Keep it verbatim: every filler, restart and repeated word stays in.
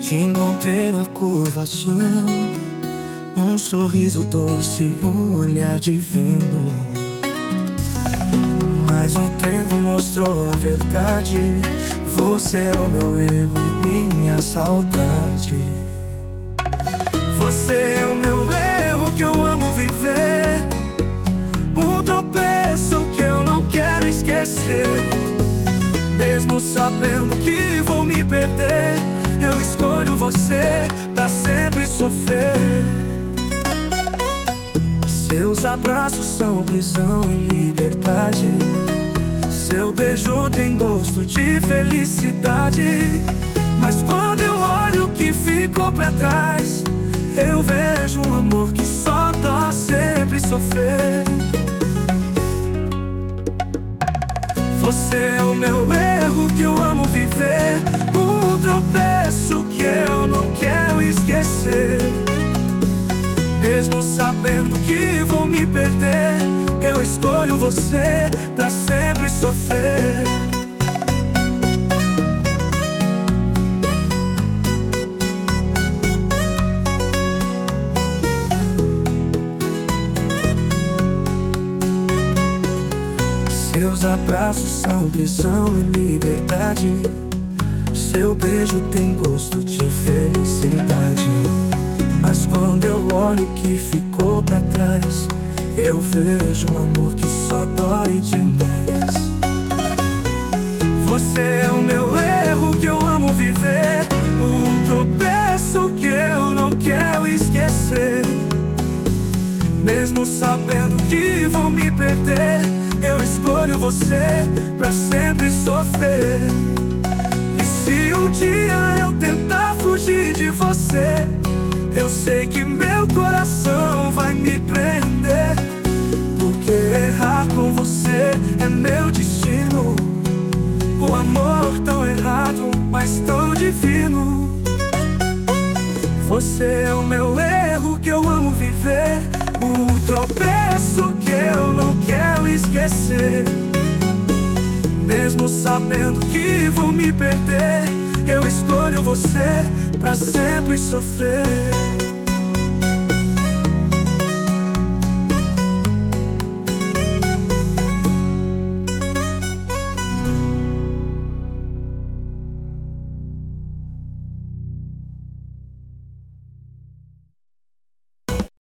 te encontrei na curvação, um sorriso doce, um olhar divino. Mas o tempo mostrou a verdade. Você é o meu erro e minha saudade. Você é o meu erro que eu amo viver, um tropeço que eu não quero esquecer. Mesmo sabendo que vou me perder, eu escolho você pra sempre sofrer. Seus abraços são prisão e liberdade. Seu beijo tem gosto de felicidade. Mas quando eu olho o que ficou pra trás, eu vejo um amor que só dá sempre sofrer. Você é o meu erro que eu amo viver, um tropeço que eu não quero esquecer. Mesmo sabendo que vou me perder, eu escolho você pra sempre sofrer. Seus abraços são prisão e liberdade. Seu beijo tem gosto de felicidade. Mas quando eu olho o que ficou pra trás, eu vejo um amor que só dói demais. Você é o meu erro que eu amo viver, um tropeço que eu não quero esquecer. Mesmo sabendo que vou me perder, eu escolho você pra sempre sofrer. E se um dia eu tentar fugir de você, eu sei que meu coração vai me prender. Porque errar com você é meu destino. O amor tão errado, mas tão divino. Você é o meu erro que eu amo viver, um tropeço que eu não quero esquecer. Mesmo sabendo que vou me perder, eu escolho você pra sempre sofrer.